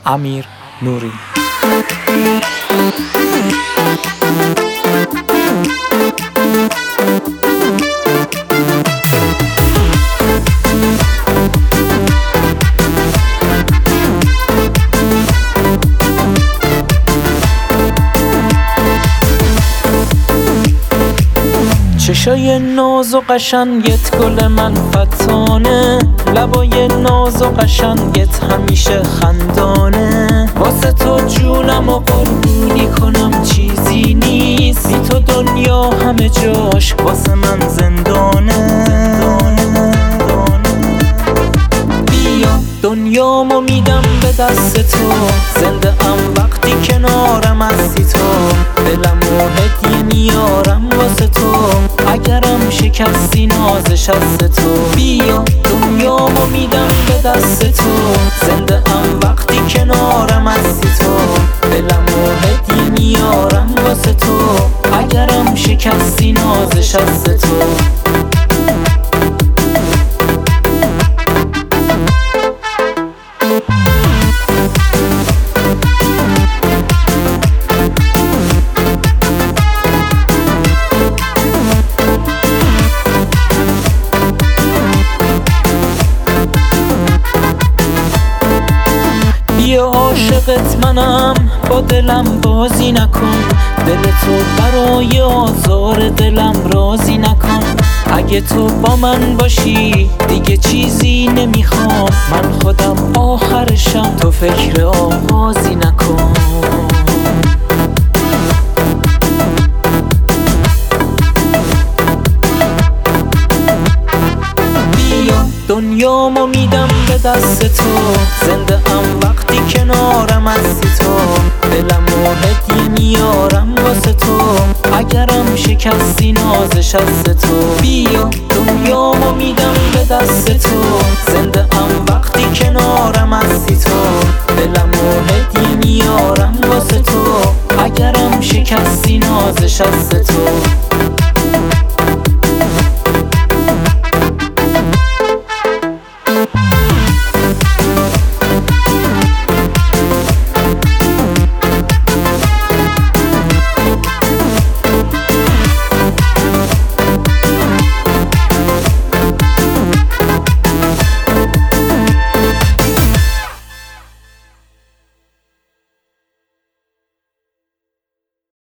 امیر نوری. چشای ناز و قشنگت گل من فتانه، لبای ناز و قشنگت همیشه خندانه. واسه تو جونم و قربونی کنم چیزی نیست، بی تو دنیا همه جاش واسه من زندانه. بیا دنیامو میدم به دست تو، زنده ام وقتی کنارم هستی تو. دلمو هدیه میارم واسه تو، اگرم شکستی نازش از تو. بیا دنیامو میدم به دست تو، زنده ام وقتی کنارم هستی تو. دلمو هدیه میارم واسه تو، اگرم شکستی نازش از تو. بیا عاشقت منم، با دلم بازی نکن. دل تو برای آزار دلم راضی نکن. اگه تو با من باشی دیگه چیزی نمیخوام. من خودم آخرشم، تو فکر آغازی نکن. دنیامو میدم به دست تو، زنده ام وقتی کنارم هستی تو. دلمو هدیه میارم واسه تو، اگرم شکستی نازش از تو. بیا دنیامو میدم به دست تو، زنده ام وقتی کنارم هستی تو. دلمو هدیه میارم واسه تو، اگرم شکستی نازش از تو.